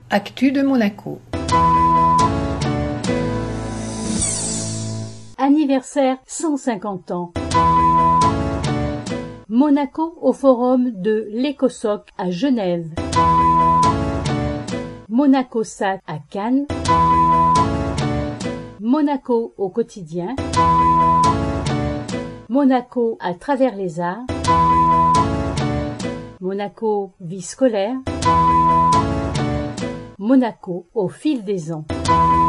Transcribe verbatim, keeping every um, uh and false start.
Actu de Monaco. Anniversaire cent cinquante ans. Monaco au forum de l'Ecosoc à Genève. Monaco-Sat à Cannes. Monaco au quotidien. Monaco à travers les arts. Monaco vie scolaire. Monaco au fil des ans.